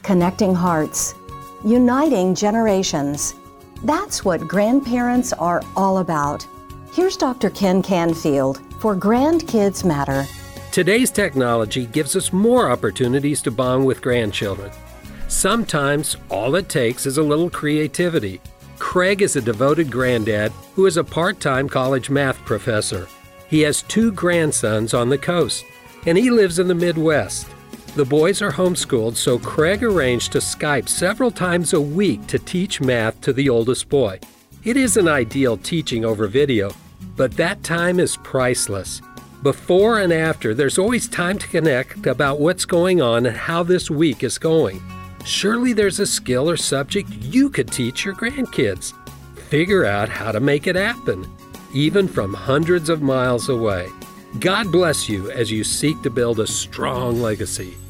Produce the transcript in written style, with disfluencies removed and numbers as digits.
connecting hearts, uniting generations. That's what grandparents are all about. Here's Dr. Ken Canfield for Grandkids Matter. Today's technology gives us more opportunities to bond with grandchildren. Sometimes all it takes is a little creativity. Craig is a devoted granddad who is a part-time college math professor. He has 2 grandsons on the coast, and he lives in the Midwest. The boys are homeschooled, so Craig arranged to Skype several times a week to teach math to the oldest boy. It isn't ideal teaching over video, but that time is priceless. Before and after, there's always time to connect about what's going on and how this week is going. Surely there's a skill or subject you could teach your grandkids. Figure out how to make it happen, even from hundreds of miles away. God bless you as you seek to build a strong legacy.